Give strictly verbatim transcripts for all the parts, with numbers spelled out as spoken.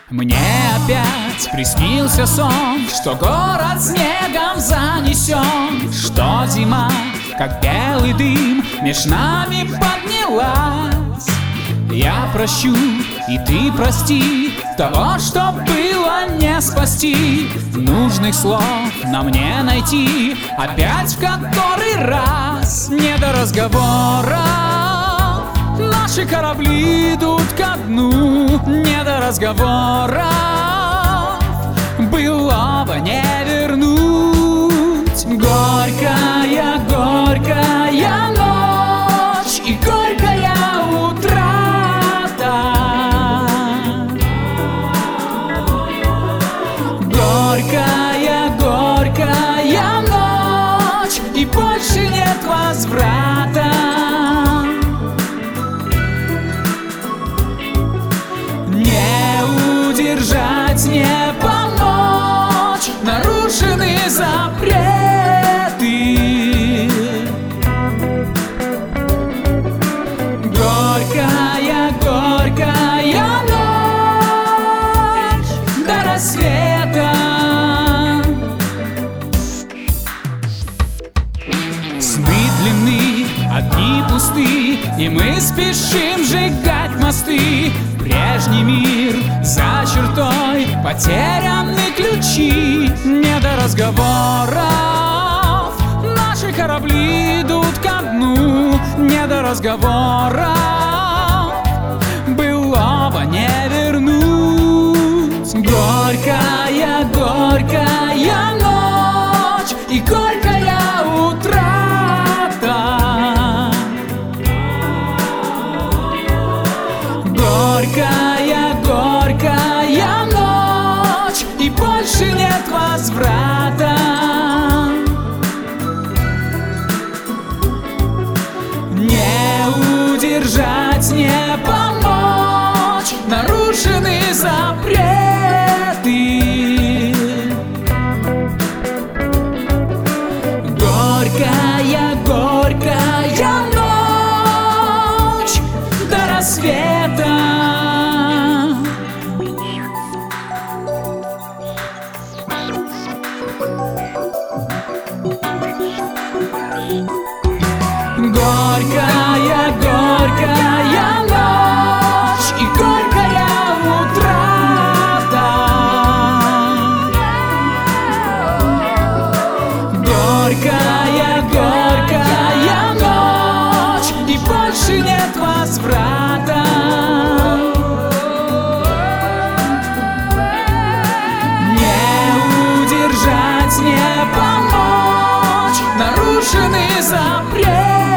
Мне опять приснился сон, что город снегом занесен, что зима, как белый дым, меж нами поднялась. Я прощу, и ты прости, того, что было не спасти. Нужных слов нам не найти, опять в который раз. Не до разговора, наши корабли идут ко дну. Не до разговора, былого не вернуть. Горькая, горькая ночь и горькая утрата. Горькая, горькая ночь, и больше нет возврата. Не удержать, не помочь, нарушены запреты. Горькая, горькая ночь до рассвета. Сны длинны, огни пусты, и мы спешим сжигать мосты. Прежний мир за чертой, потеряны ключи. Не до разговоров, наши корабли идут ко дну. Не до разговоров, былого не вернуть. Горькая, горькая ночь и горькая утрата. Горькая, горькая ночь, и больше нет возврата. Не удержать, не помочь, нарушены запреты. Горькая, горькая ночь до рассвета. Горькая, горькая ночь и горькая утрата. Горькая, горькая ночь, и больше нет возврата. Не удержать, не помочь, нарушены запреты.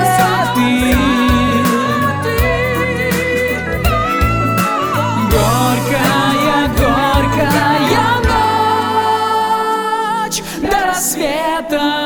Горькая, горькая ночь до рассвета.